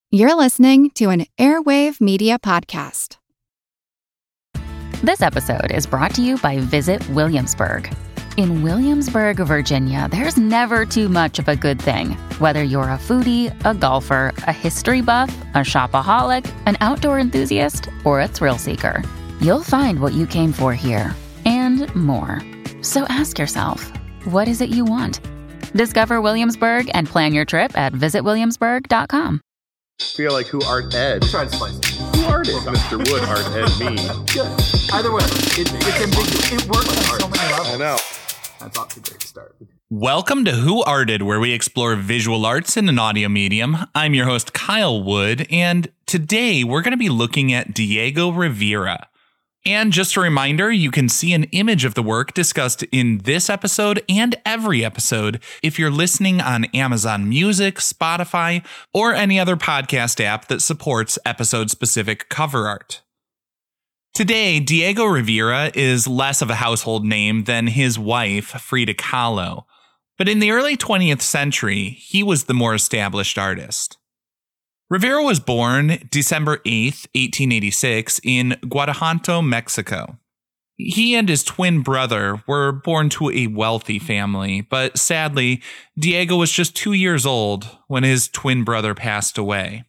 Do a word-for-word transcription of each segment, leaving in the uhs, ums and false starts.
You're listening to an Airwave Media Podcast. This episode is brought to you by Visit Williamsburg. In Williamsburg, Virginia, there's never too much of a good thing. Whether you're a foodie, a golfer, a history buff, a shopaholic, an outdoor enthusiast, or a thrill seeker, you'll find what you came for here and more. So ask yourself, what is it you want? Discover Williamsburg and plan your trip at visit williamsburg dot com. Feel like who art Ed? Try to spice it. Who art it? Mister Wood art Ed me. Good. Either way, it, it's ambiguous. It works on so many levels. I know. That's off to a great start. Welcome to Who Arted, where we explore visual arts in an audio medium. I'm your host, Kyle Wood, and today we're going to be looking at Diego Rivera. And just a reminder, you can see an image of the work discussed in this episode and every episode if you're listening on Amazon Music, Spotify, or any other podcast app that supports episode-specific cover art. Today, Diego Rivera is less of a household name than his wife, Frida Kahlo. But in the early twentieth century, he was the more established artist. Rivera was born December eighth, eighteen eighty-six, in Guanajuato, Mexico. He and his twin brother were born to a wealthy family, but sadly, Diego was just two years old when his twin brother passed away.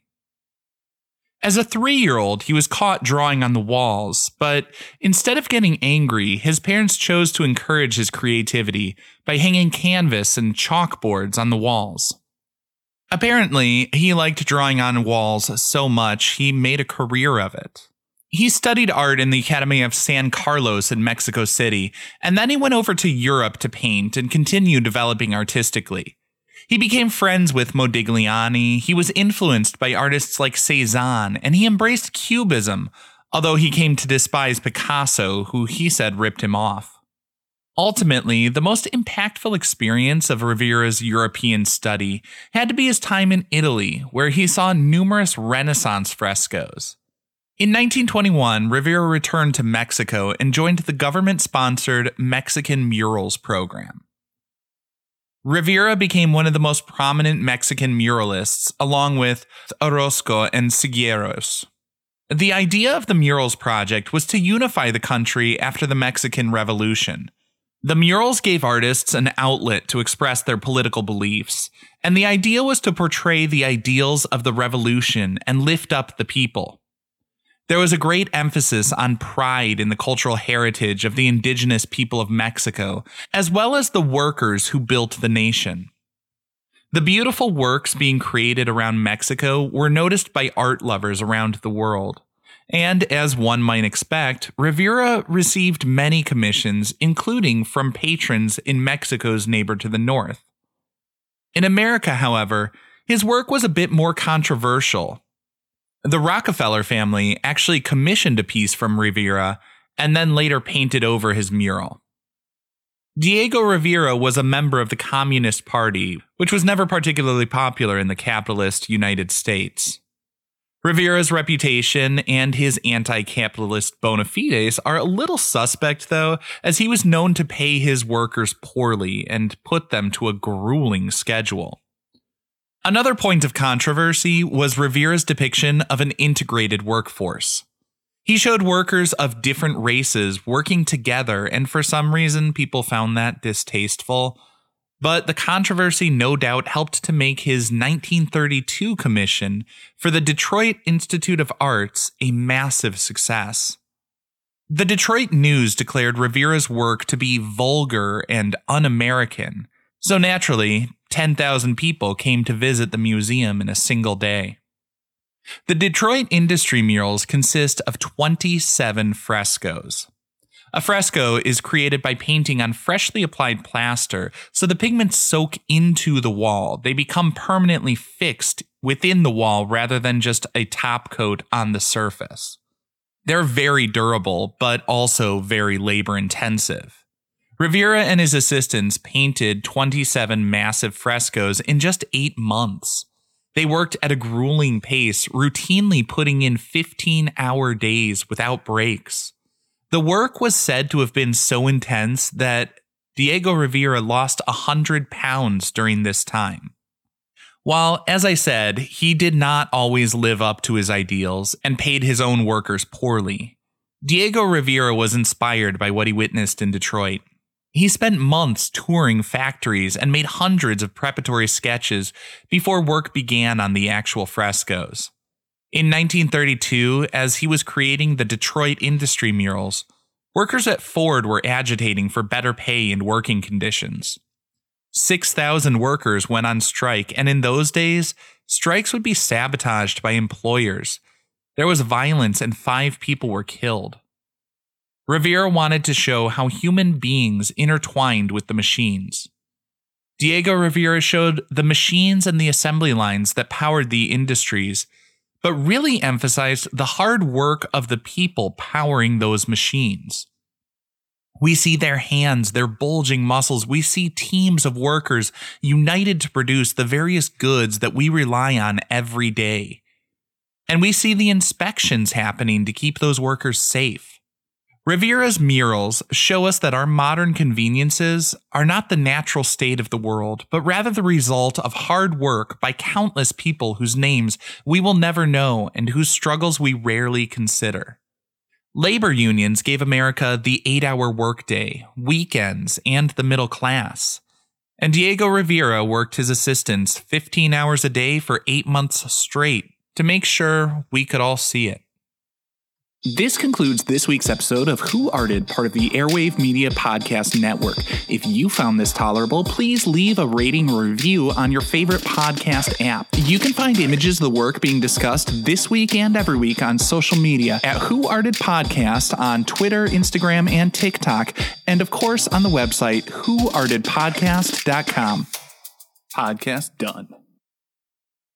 As a three-year-old, he was caught drawing on the walls, but instead of getting angry, his parents chose to encourage his creativity by hanging canvas and chalkboards on the walls. Apparently, he liked drawing on walls so much he made a career of it. He studied art in the Academy of San Carlos in Mexico City, and then he went over to Europe to paint and continue developing artistically. He became friends with Modigliani, he was influenced by artists like Cezanne, and he embraced Cubism, although he came to despise Picasso, who he said ripped him off. Ultimately, the most impactful experience of Rivera's European study had to be his time in Italy, where he saw numerous Renaissance frescoes. In nineteen twenty-one, Rivera returned to Mexico and joined the government-sponsored Mexican Murals program. Rivera became one of the most prominent Mexican muralists, along with Orozco and Siqueiros. The idea of the Murals Project was to unify the country after the Mexican Revolution. The murals gave artists an outlet to express their political beliefs, and the idea was to portray the ideals of the revolution and lift up the people. There was a great emphasis on pride in the cultural heritage of the indigenous people of Mexico, as well as the workers who built the nation. The beautiful works being created around Mexico were noticed by art lovers around the world. And as one might expect, Rivera received many commissions, including from patrons in Mexico's neighbor to the north. In America, however, his work was a bit more controversial. The Rockefeller family actually commissioned a piece from Rivera and then later painted over his mural. Diego Rivera was a member of the Communist Party, which was never particularly popular in the capitalist United States. Rivera's reputation and his anti-capitalist bona fides are a little suspect, though, as he was known to pay his workers poorly and put them to a grueling schedule. Another point of controversy was Rivera's depiction of an integrated workforce. He showed workers of different races working together, and for some reason, people found that distasteful. But the controversy no doubt helped to make his nineteen thirty-two commission for the Detroit Institute of Arts a massive success. The Detroit News declared Rivera's work to be vulgar and un-American, so naturally, ten thousand people came to visit the museum in a single day. The Detroit Industry Murals consist of twenty-seven frescoes. A fresco is created by painting on freshly applied plaster, so the pigments soak into the wall. They become permanently fixed within the wall rather than just a top coat on the surface. They're very durable, but also very labor-intensive. Rivera and his assistants painted twenty-seven massive frescoes in just eight months. They worked at a grueling pace, routinely putting in fifteen-hour days without breaks. The work was said to have been so intense that Diego Rivera lost one hundred pounds during this time. While, as I said, he did not always live up to his ideals and paid his own workers poorly, Diego Rivera was inspired by what he witnessed in Detroit. He spent months touring factories and made hundreds of preparatory sketches before work began on the actual frescoes. In nineteen thirty-two, as he was creating the Detroit industry murals, workers at Ford were agitating for better pay and working conditions. six thousand workers went on strike, and in those days, strikes would be sabotaged by employers. There was violence and five people were killed. Rivera wanted to show how human beings intertwined with the machines. Diego Rivera showed the machines and the assembly lines that powered the industries, but really emphasized the hard work of the people powering those machines. We see their hands, their bulging muscles. We see teams of workers united to produce the various goods that we rely on every day. And we see the inspections happening to keep those workers safe. Rivera's murals show us that our modern conveniences are not the natural state of the world, but rather the result of hard work by countless people whose names we will never know and whose struggles we rarely consider. Labor unions gave America the eight-hour workday, weekends, and the middle class. And Diego Rivera worked his assistants fifteen hours a day for eight months straight to make sure we could all see it. This concludes this week's episode of Who Arted, part of the Airwave Media Podcast Network. If you found this tolerable, please leave a rating or review on your favorite podcast app. You can find images of the work being discussed this week and every week on social media at Who Arted Podcast on Twitter, Instagram, and TikTok, and of course on the website who arted podcast dot com. Podcast done.